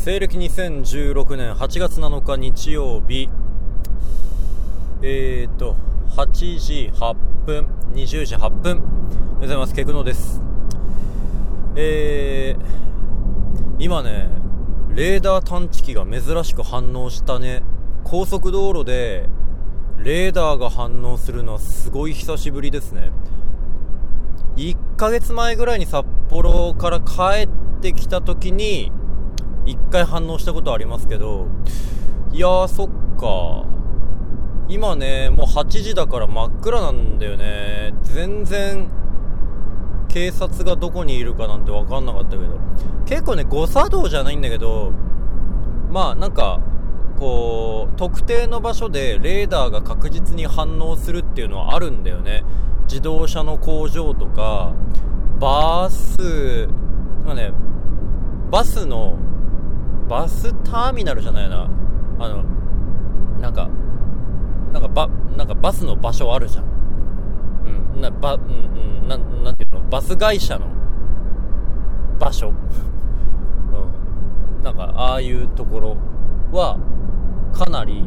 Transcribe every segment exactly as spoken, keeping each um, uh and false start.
西暦にせんじゅうろくねんはちがつなのか日曜日、えーとはちじはっぷんにじゅうじはっぷんおはようございます。ケクノです。えー、今ねレーダー探知機が珍しく反応したね。高速道路でレーダーが反応するのはすごい久しぶりですね。いっかげつまえぐらいに札幌から帰ってきた時にいっかい反応したことありますけど、いやーそっか、今ねもうはちじだから真っ暗なんだよね。全然警察がどこにいるかなんて分かんなかったけど、結構ね誤作動じゃないんだけど、まあなんかこう特定の場所でレーダーが確実に反応するっていうのはあるんだよね。自動車の工場とかバスなんかねバスのバスターミナルじゃないなあのなんかなんかバなんかバスの場所あるじゃん。うんなばうんうんななんていうのバス会社の場所、うん、なんかああいうところはかなり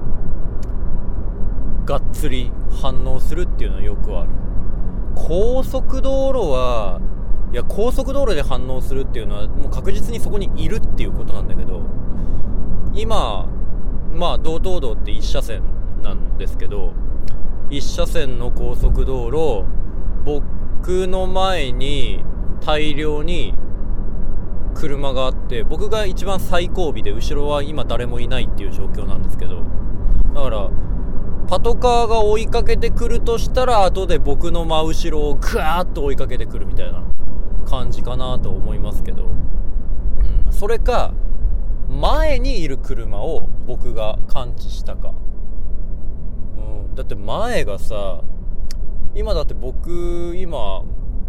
がっつり反応するっていうのはよくある。高速道路はいや高速道路で反応するっていうのはもう確実にそこにいるっていうことなんだけど、今まあ道東道って一車線なんですけど、一車線の高速道路、僕の前に大量に車があって、僕が一番最後尾で後ろは今誰もいないっていう状況なんですけど、だからパトカーが追いかけてくるとしたら後で僕の真後ろをグワーッと追いかけてくるみたいな感じかなと思いますけど、うん、それか前にいる車を僕が感知したか、うん、だって前がさ、今だって僕今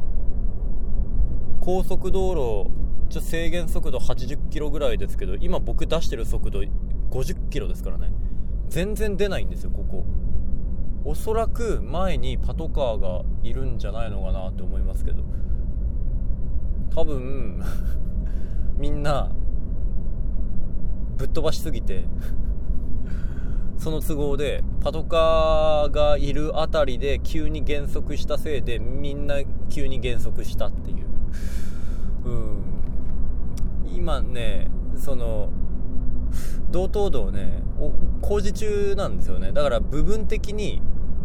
高速道路ちょ制限速度はちじゅっキロぐらいですけど、今僕出してる速度ごじゅっキロですからね。全然出ないんですよここ。おそらく前にパトカーがいるんじゃないのかなって思いますけど、多分みんなぶっ飛ばしすぎてその都合でパトカーがいるあたりで急に減速したせいでみんな急に減速したっていう、うん、今ねその道東道ね工事中なんですよね。だから部分的に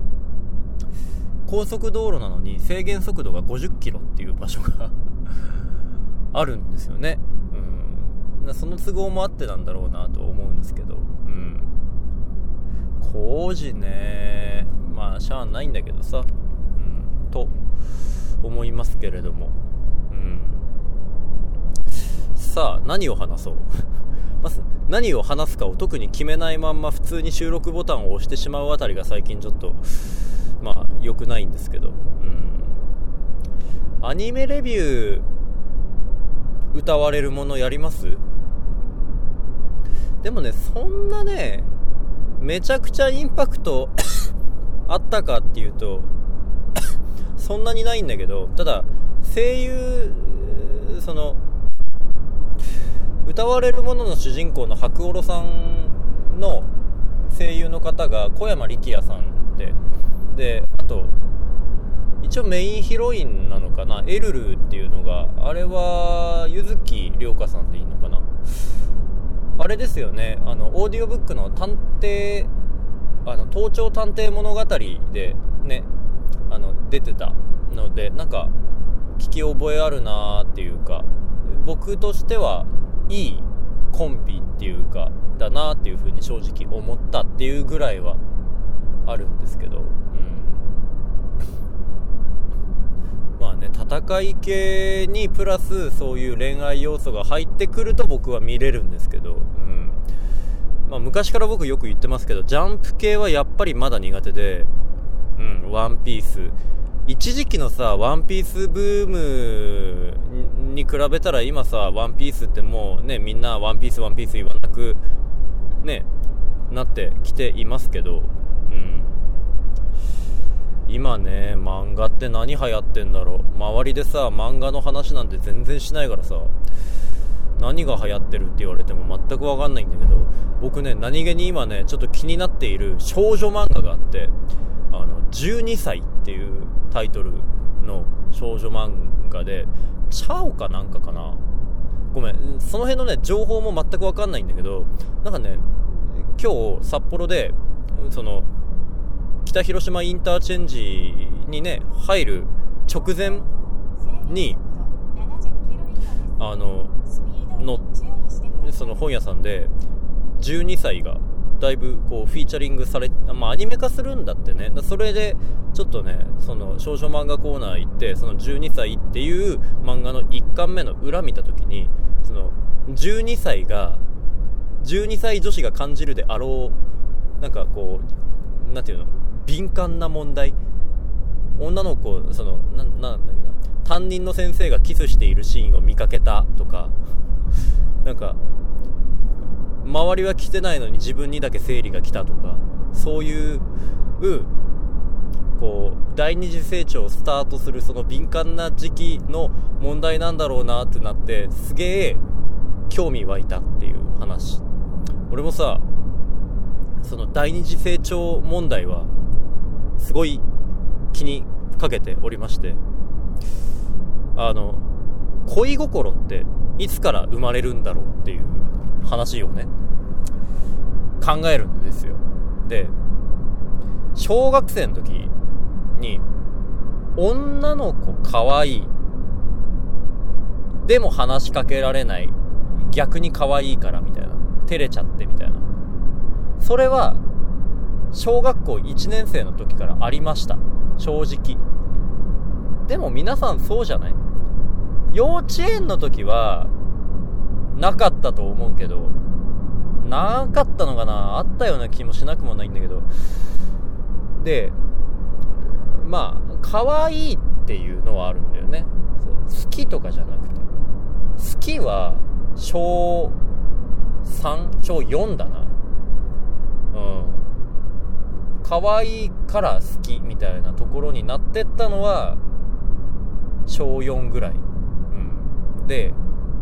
高速道路なのに制限速度がごじゅっキロっていう場所があるんですよね、うん、その都合もあってなんだろうなと思うんですけど、うん、工事ねまあしゃあないんだけどさ、うん、と思いますけれども、うん、さあ何を話そうまず何を話すかを特に決めないまんま普通に収録ボタンを押してしまうあたりが最近ちょっとまあ良くないんですけど、うん、アニメレビュー歌われるものやります？でもねそんなねめちゃくちゃインパクトあったかっていうとそんなにないんだけど、ただ声優その歌われるものの主人公の白オロさんの声優の方が小山力也さんで、であと一応メインヒロインなのかな、エルルっていうのがあれは柚木涼香さんでいいのかな、あれですよね、あのオーディオブックの探偵あの盗聴探偵物語でねあの出てたので、なんか聞き覚えあるなーっていうか、僕としてはいいコンビっていうかだなっていう風に正直思ったっていうぐらいはあるんですけど、うん、まあね戦い系にプラスそういう恋愛要素が入ってくると僕は見れるんですけど、うんまあ、昔から僕よく言ってますけどジャンプ系はやっぱりまだ苦手で、うん、ワンピース一時期のさワンピースブームに比べたら今さワンピースってもうねみんなワンピースワンピース言わなくねなってきていますけど、うん、今ね漫画って何流行ってんだろう。周りでさ漫画の話なんて全然しないからさ何が流行ってるって言われても全く分かんないんだけど、僕ね何気に今ねちょっと気になっている少女漫画があって、あのじゅうにさいっていうタイトルの少女漫画で、チャオかなんかかな、ごめんその辺のね情報も全く分かんないんだけど、なんかね今日札幌でその北広島インターチェンジにね入る直前にあののその本屋さんでじゅうにさいがだいぶこうフィーチャリングされ、まあ、アニメ化するんだってね。それでちょっとねその少女漫画コーナー行って、そのじゅうにさいっていう漫画のいっかんめの裏見た時に、そのじゅうにさいがじゅうにさい女子が感じるであろうなんかこうなんていうの敏感な問題、女の子そのななんだっけな、担任の先生がキスしているシーンを見かけたとか、なんか周りは来てないのに自分にだけ生理が来たとか、そういうこう第二次成長をスタートするその敏感な時期の問題なんだろうなってなって、すげえ興味湧いたっていう話。俺もさその第二次成長問題はすごい気にかけておりまして、あの恋心っていつから生まれるんだろうっていう話をね考えるんですよ。で小学生の時に女の子可愛いでも話しかけられない、逆に可愛いからみたいな、照れちゃってみたいな、それは小学校いちねん生の時からありました、正直。でも皆さんそうじゃない？幼稚園の時はなかったと思うけど、なかったのかな、あったような気もしなくもないんだけど、でまあ可愛いっていうのはあるんだよね。好きとかじゃなくて、好きは小さん、小よんだな。うん可愛いから好きみたいなところになってったのは小よんぐらい、うん、で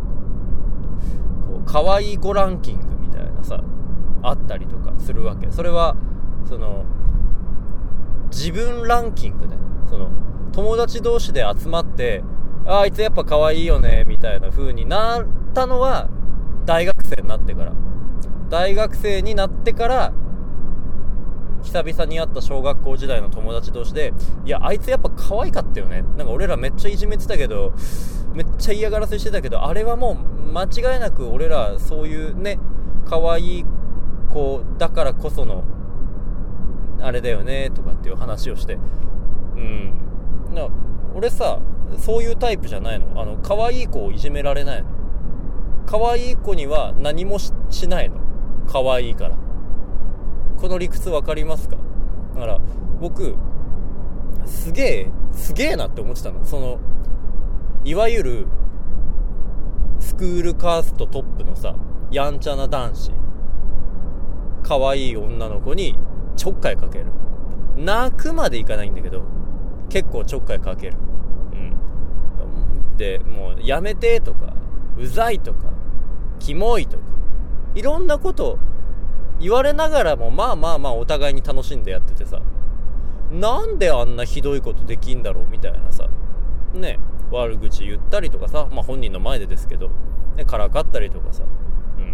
こう可愛い子ランキングみたいなさあったりとかするわけ。それはその自分ランキングで、その友達同士で集まって、あ, あいつやっぱ可愛いよねみたいな風になったのは大学生になってから。大学生になってから久々に会った小学校時代の友達同士で、いやあいつやっぱ可愛かったよね、なんか俺らめっちゃいじめてたけど、めっちゃ嫌がらせしてたけど、あれはもう間違いなく俺らそういうね可愛い子だからこそのあれだよねとかっていう話をして、うんな俺さそういうタイプじゃないの。あの可愛い子をいじめられないの。可愛い子には何も し, しないの。可愛いから。この理屈わかりますか？だから僕すげえすげえなって思ってたの。そのいわゆるスクールカーストトップのさやんちゃな男子、可愛い女の子にちょっかいかける。泣くまでいかないんだけど結構ちょっかいかける、うん、でもうやめてとかうざいとかキモいとかいろんなこと言われながらも、まあまあまあお互いに楽しんでやっててさ、なんであんなひどいことできんだろうみたいなさね、悪口言ったりとかさ、まあ本人の前でですけど、ね、からかったりとかさ、うん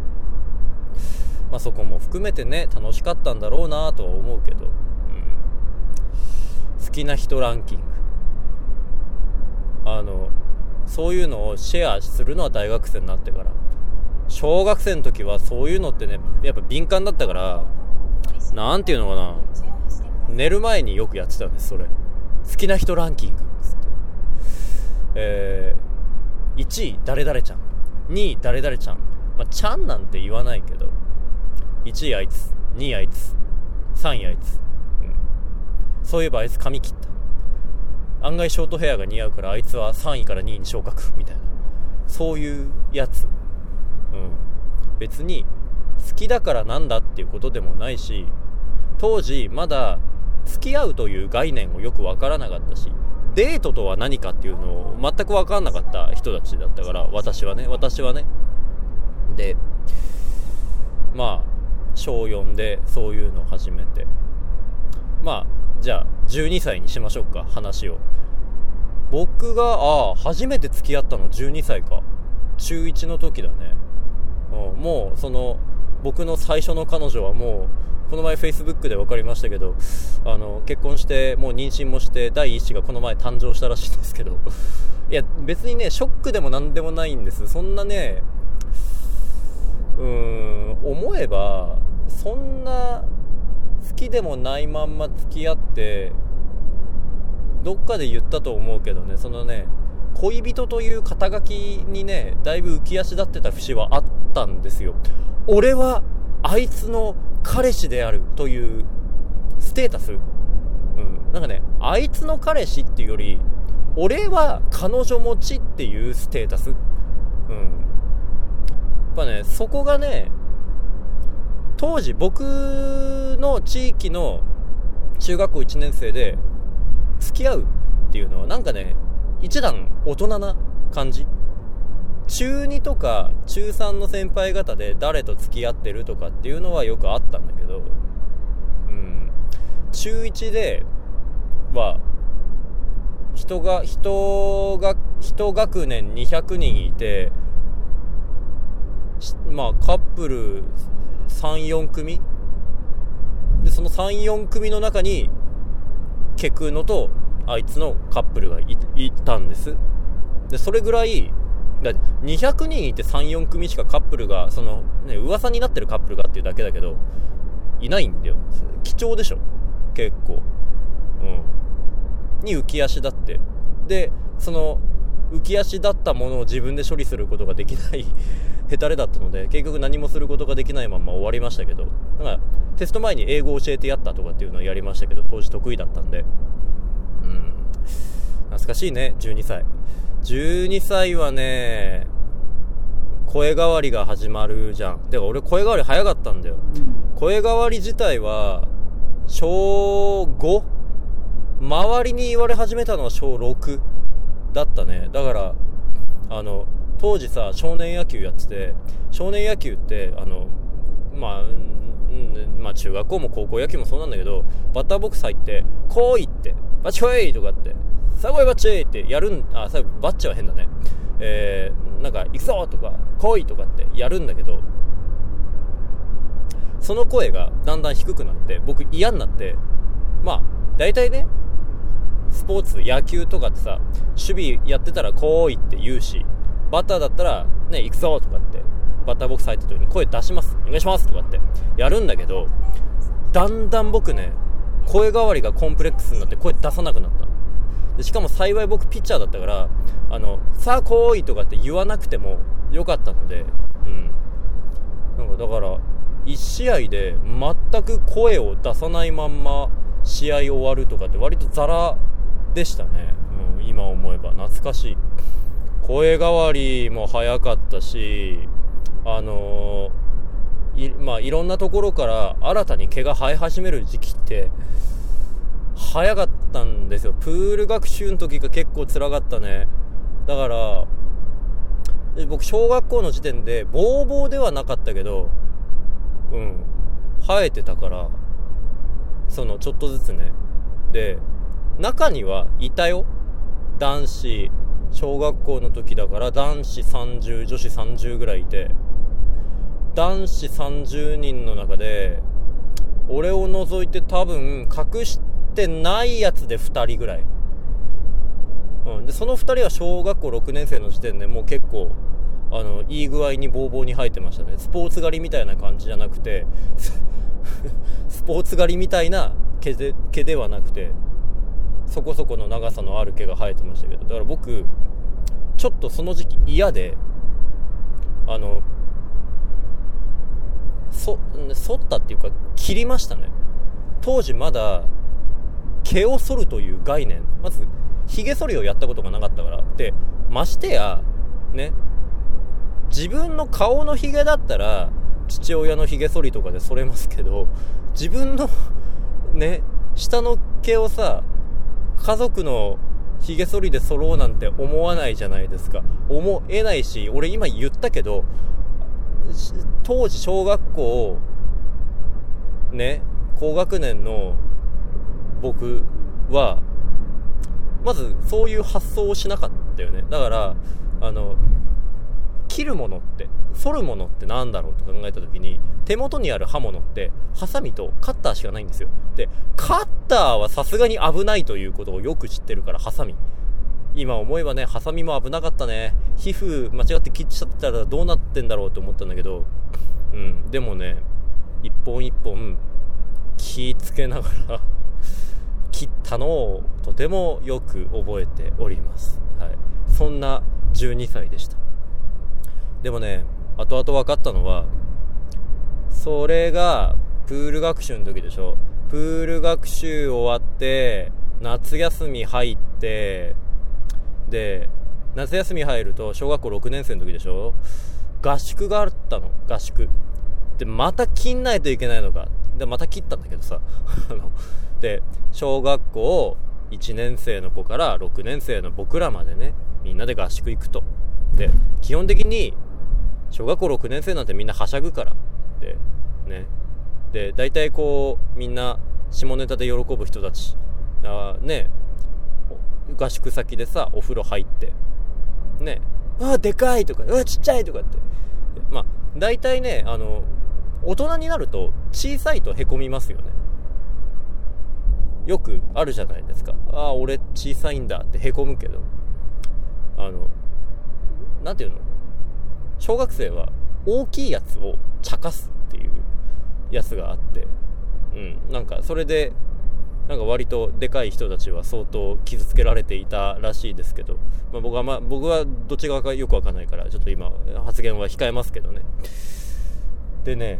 まあそこも含めてね楽しかったんだろうなとは思うけど、うん、好きな人ランキング、あのそういうのをシェアするのは大学生になってから。小学生の時はそういうのってねやっぱ敏感だったから、なんていうのかな、寝る前によくやってたんです。それ好きな人ランキングつって、えー、いちい誰々ちゃん、にい誰々ちゃん、まあ、ちゃんなんて言わないけど、いちいあいつ、にいあいつ、さんいあいつ、うん、そういえばあいつ髪切った、案外ショートヘアが似合うからあいつはさんいからにいに昇格みたいな、そういうやつ、うん、別に好きだからなんだっていうことでもないし、当時まだ付き合うという概念をよくわからなかったし、 デートとは何かっていうのを全く分かんなかった人たちだったから、私はね私はねでまあしょうよんでそういうのを始めて、まあじゃあじゅうにさいにしましょうか、話を。僕がああ初めて付き合ったのじゅうにさいか、ちゅういちの時だね。うん、もうその僕の最初の彼女はもうこの前 Facebook で分かりましたけど、あの結婚してもう妊娠もして第一子がこの前誕生したらしいんですけどいや別にねショックでもなんでもないんです。そんなねうーん思えばそんな好きでもないまんま付き合って、どっかで言ったと思うけどね、そのね恋人という肩書きにねだいぶ浮き足立ってた節はあったんですよ。俺はあいつの彼氏であるというステータス、うん、なんかねあいつの彼氏っていうより俺は彼女持ちっていうステータス、うん、やっぱねそこがね当時僕の地域の中学校いちねん生で付き合うっていうのはなんかね一段大人な感じ。中にとか中さんの先輩方で誰と付き合ってるとかっていうのはよくあったんだけど、うん、中いちでは人が人が一学年にひゃくにんいて、まあカップル さん,よん 組で、その さん,よん 組の中にケクノとあいつのカップルが い, いたんです。でそれぐらいだにひゃくにんいて さん,よん 組しかカップルがその、ね、噂になってるカップルがっていうだけだけどいないんだよ。貴重でしょ結構、うん、に浮き足だって、でその浮き足だったものを自分で処理することができないヘタレだったので結局何もすることができないまま終わりましたけど、だからテスト前に英語を教えてやったとかっていうのをやりましたけど、当時得意だったんで、うん、懐かしいね。じゅうにさいじゅうにさいはね声変わりが始まるじゃん。てか俺声変わり早かったんだよ。声変わり自体はしょうご、周りに言われ始めたのはしょうろくだったね。だからあの当時さ少年野球やってて、少年野球ってあのまあ、うん、まあ中学校も高校野球もそうなんだけど、バッターボックス入ってこいってバチコイとかってさあこいバッチってやるん、あ、さバッチは変だね、えー、なんか行くぞとか来いとかってやるんだけど、その声がだんだん低くなって僕嫌になって、まあ大体ねスポーツ野球とかってさ守備やってたら来いって言うし、バッターだったらね行くぞとかってバッターボックス入った時に声出しますお願いしますとかってやるんだけど、だんだん僕ね声変わりがコンプレックスになって声出さなくなった。でしかも幸い僕ピッチャーだったからあのさあ来いとかって言わなくてもよかったので、うん、なんかだからいち試合で全く声を出さないまんま試合終わるとかって割とザラでしたね、うん、今思えば懐かしい。声変わりも早かったし、あのーいまあ、いろんなところから新たに毛が生え始める時期って早かったんですよ。プール学習の時が結構辛かったね。だから僕小学校の時点でボーボーではなかったけど、うん生えてたから、そのちょっとずつね。で中にはいたよ、男子小学校の時だから男子さんじゅう女子さんじゅうぐらいいて、男子さんじゅうにんの中で俺を除いて多分隠してないやつでふたりぐらい、うん、でそのふたりは小学校ろくねん生の時点でもう結構あのいい具合にボーボーに生えてましたね。スポーツ狩りみたいな感じじゃなくてスポーツ狩りみたいな毛で、毛ではなくてそこそこの長さのある毛が生えてましたけど、だから僕ちょっとその時期嫌で、あのそ剃ったっていうか切りましたね。当時まだ毛を剃るという概念、まずヒゲ剃りをやったことがなかったからで、ましてやね自分の顔のヒゲだったら父親のヒゲ剃りとかで剃れますけど、自分のね下の毛をさ家族のひげ剃りで剃ろうなんて思わないじゃないですか。思えないし、俺今言ったけど、当時小学校ね高学年の僕はまずそういう発想をしなかったよね。だからあの切るものって剃るものってなんだろうと考えた時に、手元にある刃物ってハサミとカッターしかないんですよ。でカッターはさすがに危ないということをよく知ってるからハサミ、今思えばねハサミも危なかったね。皮膚間違って切っちゃったらどうなってんだろうと思ったんだけど、うんでもね一本一本気つけながら切ったのをとてもよく覚えております、はい、そんなじゅうにさいでした。でもね後々分かったのは、それがプール学習の時でしょ。プール学習終わって夏休み入って、で夏休み入ると小学校ろくねん生の時でしょ。合宿があったの。合宿でまた切んないといけないのかでまた切ったんだけどさで小学校いちねん生の子からろくねん生の僕らまでねみんなで合宿行くと。で基本的に小学校ろくねん生なんてみんなはしゃぐからでね、で大体こうみんな下ネタで喜ぶ人たちあね、合宿先でさお風呂入ってね、あでかいとかうわちっちゃいとかって、まあ大体ねあの大人になると小さいとへこみますよね。よくあるじゃないですか。ああ俺小さいんだってへこむけど、あのなんていうの、小学生は大きいやつを茶化すっていうやつがあって、うんなんかそれでなんか割とでかい人たちは相当傷つけられていたらしいですけど、まあ、僕はまあ僕はどっち側かよくわかんないからちょっと今発言は控えますけどね。でね、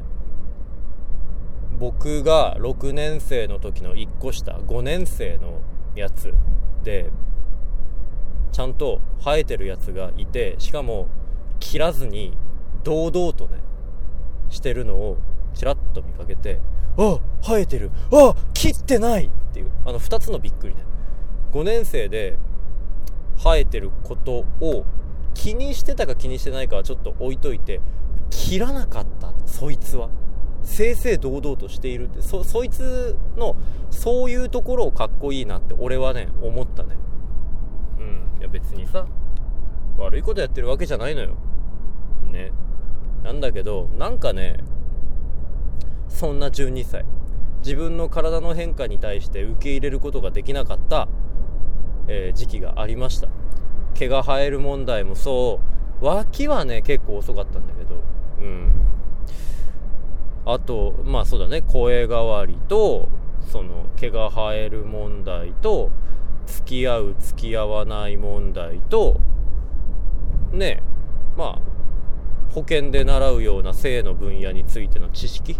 僕がろくねん生の時のいっこ下ごねん生のやつでちゃんと生えてるやつがいて、しかも切らずに堂々とねしてるのをちらっと見かけて、あ生えてる、あ切ってないっていうあのふたつのびっくりね。ごねん生で生えてることを気にしてたか気にしてないかはちょっと置いといて、切らなかったそいつは正々堂々としているって、 そ, そいつのそういうところをかっこいいなって俺はね思ったね。うんいや別にさ悪いことやってるわけじゃないのよね。なんだけどなんかねそんなじゅうにさい自分の体の変化に対して受け入れることができなかった、えー、時期がありました。毛が生える問題もそう、脇はね結構遅かったんだけど、うんあとまあそうだね声変わりとその毛が生える問題と付き合う付き合わない問題とねまあ保険で習うような性の分野についての知識、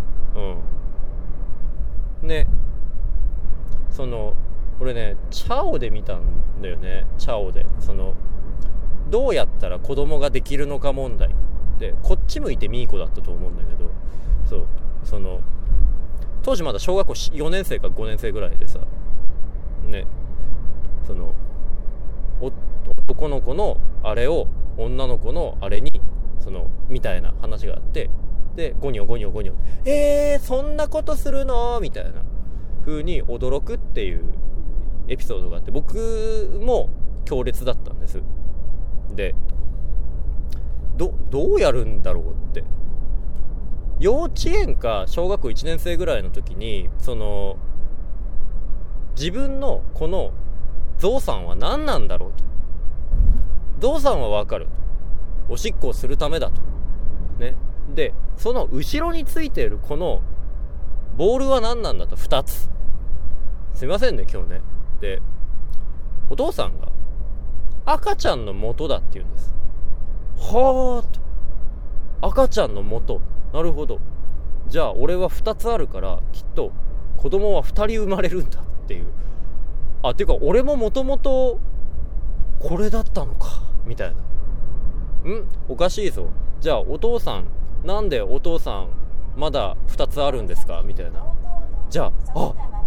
うんねその俺ねチャオで見たんだよね。チャオでそのどうやったら子供ができるのか問題で、こっち向いてミーコだったと思うんだけど、そうその当時まだ小学校よねん生かごねん生ぐらいでさね、その男の子のあれを女の子のあれにそのみたいな話があって、でゴニョゴニョゴニョえーそんなことするのみたいな風に驚くっていうエピソードがあって、僕も強烈だったんです。でどどうやるんだろうって、幼稚園か小学校いちねん生ぐらいの時にその自分のこのゾウさんは何なんだろうと、ゾウさんは分かる、おしっこをするためだとね。でその後ろについているこのボールは何なんだと、ふたつすいませんね今日ね。でお父さんが赤ちゃんの元だって言うんです。はーと赤ちゃんの元、なるほど、じゃあ俺はふたつあるからきっと子供はふたり生まれるんだっていう、あっていうか俺ももともとこれだったのかみたいな、んおかしいぞ、じゃあお父さんなんでお父さんまだふたつあるんですかみたいな、じゃああ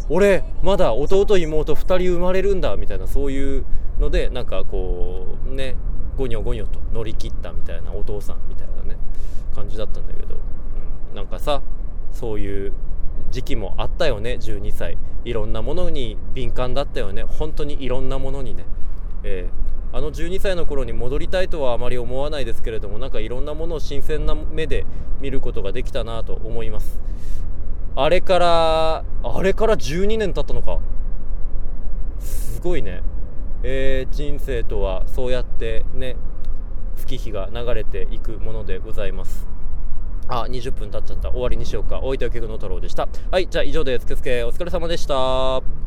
俺まだ弟妹ふたり生まれるんだみたいな、そういうのでなんかこうねゴニョゴニョと乗り切ったみたいなお父さんみたいなね感じだったんだけど、うん、なんかさそういう時期もあったよね。じゅうにさいいろんなものに敏感だったよね。本当にいろんなものにね、えー、あのじゅうにさいの頃に戻りたいとはあまり思わないですけれども、なんかいろんなものを新鮮な目で見ることができたなと思います。あれからあれからじゅうにねん経ったのか、すごいね。えー、人生とはそうやってね月日が流れていくものでございます。あ、にじゅっぷん経っちゃった。終わりにしようか。大分局の太郎でした。はい、じゃあ以上です。けすけお疲れ様でした。